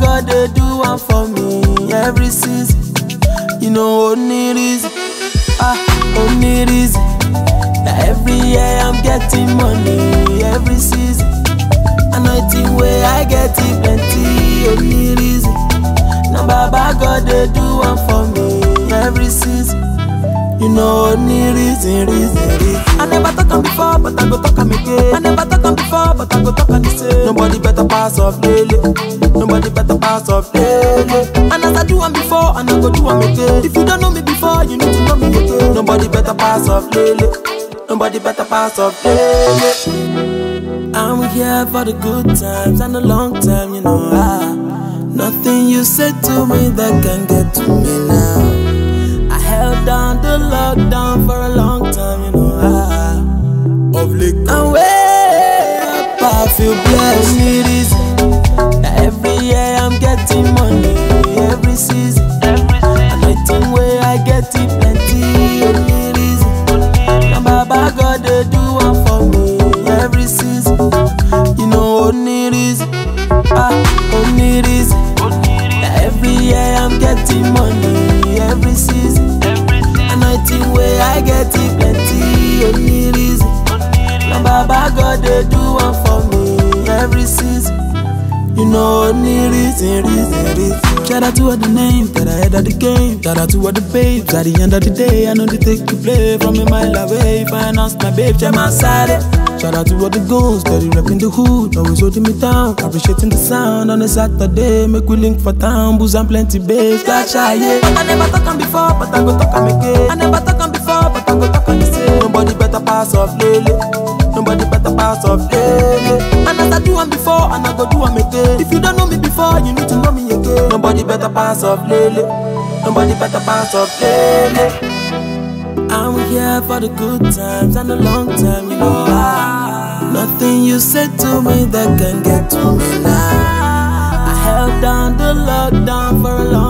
God they do one for me every season. You know only reason, only reason. Now every year I'm getting money every season. Anointing way I get it plenty, only reason. Now Baba God they do one for me every season. You know only reason. I never talk on before, but I go talk on again. I never talk on before, but I go talk on the same. Nobody better pass off Lele. Nobody better pass off Lele. And as I do one before, and I go do one again. If you don't know me before, you need to know me again. Nobody better pass off Lele. Nobody better pass off Lele. I'm here for the good times and the long time, you know. Nothing you said to me that can get to me now. I held down the lockdown for a long time, you know. Of late, and way up, I feel blessed. Only reason, every year I'm getting money, every season. Anointing way I get it plenty, only reason. Now Baba God they do one for me every season. You know only reason, only reason. Every year I'm getting money every season. Anointing way I get it plenty, only reason. Now Baba God they do one for me every season. You know only reason. Shout out to all the names that I had at the game. Shout out to all the babes at the end of the day. I know they take to play from a mile away. If I announce my babe, check my side. Shout out to all the goons, steady repping the hood, always holding me down, appreciating the sound on a Saturday. Make we link for town, booze and plenty babes like shy, yeah. But I never talk on before, but I go talk on again. I never talk on before, but I go talk on the same. Nobody better pass off Lele. Nobody better pass off Lele. And as I do one before, and I go do one again. If you don't know me before, you need to know me again. Nobody better pass off Lele. Nobody better pass off Lele. I'm here for the good times and the long time, you know. Nothing you said to me that can get to me now. I held down the lockdown for a long